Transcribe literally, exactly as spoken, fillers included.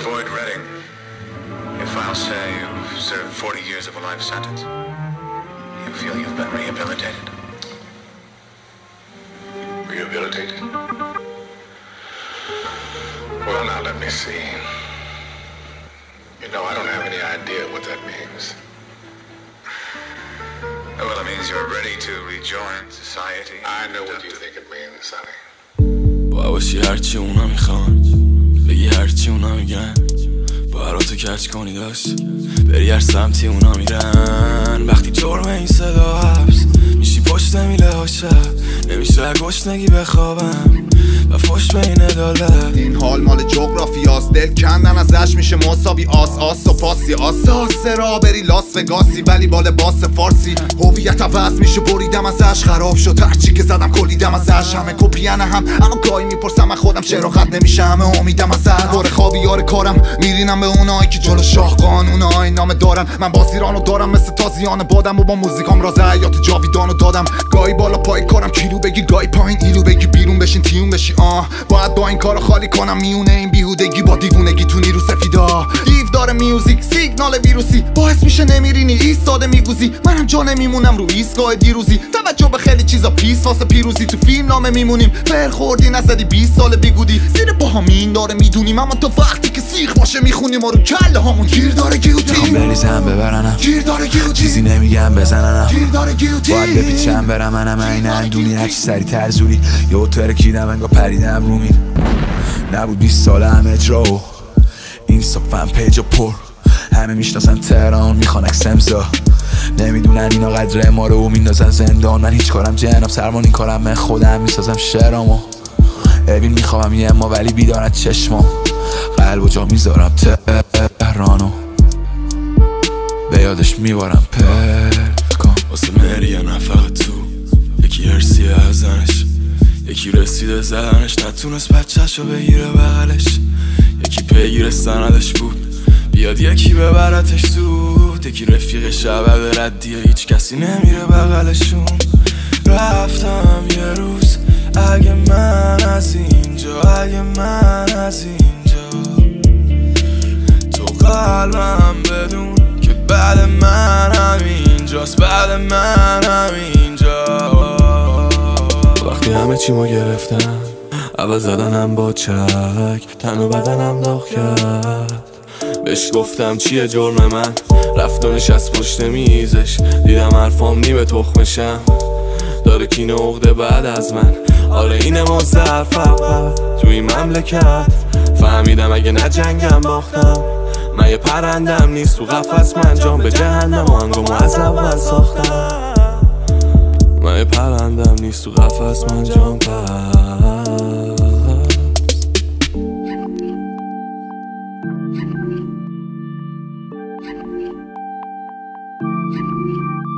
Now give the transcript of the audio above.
Boyd Redding, if I'll say you've served forty years of a life sentence, you feel you've been rehabilitated? Rehabilitated? Well, now let me see. You know, I don't have any idea what that means. Well, it means you're ready to rejoin society. I know what you think it means, Sonny. باشی هرچی اونا میخوان، بگی هرچی اونا میگن، باراتو کچ کنی داشت بری هر سمتی اونا میرن. وقتی جرم این صدا حبس میشی پشت میله ها شب، نمیشه گشنگی بخوابم و فش بین عدالت. این حال مال جغرافیاست، دل کندن ازش میشه مساوی آس آس و پاسی آس آس را بری لاس وگاسی ولی با لباس فارسی. هویت عوض میشه بریدم ازش، خراب شد هرچی که زدم کلیدم ازش. همه کپین هم اما گاهی میپرسم من خودم چرا خط نمیشه، همه امیدم ازش. دور خوابیار کارم میرینم به اونایی که جلو شاه قانونای نامه دارن. من بازیرانو دارم مثل تازیان بادم و با موزیکام راز حیات جاویدانو دادم. گاهی بالا پای کارم کیلو بگی، گاهی پایین ایلو بگی، بیرون بشین تیون بشی. آه باید با این کارو خالی کنم میونه این بیهودگی با دیوونگی تو نیرو سفیدا. دیو داره میوزیک سیگنال ویروسی باعث میشه نمیرینی ایستاده میگوزی. منم جا نمیمونم رو ایستگاه دیروزی، توجه به خیلی چیزا پیس واسه پیروزی. تو فیلم نامه میمونیم فر خوردی نزدی بیست سال بیگودی. زیر پاهامین داره میدونیم اما تا وقتی که سیخ باشه میخونیم ما رو کله هامون گیر داره گیوتین. بریزم ببرنم گیر داره گیوتین، چیزی نمیگم بزننم، گیر داره گیوتین. باید بپیچم برم منم این اندونی هرچی سری ترزوری. یه او ترکیدم انگاه پریدم رو مین نبود بیست ساله هم اجرا و اینستاگرام پیج پر همه میشناسن تهران میخوان اکس امضا. نمیدونن اینا قدر ما رو میندازن زندان. من هیچ کارم جناب سرمان این کارم من خودم میسازم شعرامو. اوین میخوام یه ما ولی بیدارت چشمام، قلب و جا میذارم تهرانو به یادش میبارم پلکان. واسه مریه نفقه تو یکی ارسیه ازنش، یکی رسیده زدنش نتونست بچه‌شو بگیره بغلش. یکی پیگیر سندش بود بیاد یکی ببرتش زود. یکی رفیق شبه ردیه هیچ کسی نمیره بغلشون. رفتم یه روز اگه من از اینجا، اگه من از اینجا تو قلبم بدون که بعد من همینجاست، بعد من همینجا. وقتی همه چی ما گرفتم اول زدنم با چک، تن و بدنم داغ کرد. بهش گفتم چیه جرم من، رفت و نشست پشت میزش. دیدم حرفام نیمه تخمشم، داره کینه عقده بعد از من. آره اینه مزر فقط تو این مملکت. فهمیدم اگه نه جنگم باختم. من یه پرندم نیست تو قفس، من جام به جهنم و هنگام از اول ساختم. من یه پرندم نیست تو قفس، من جام پس.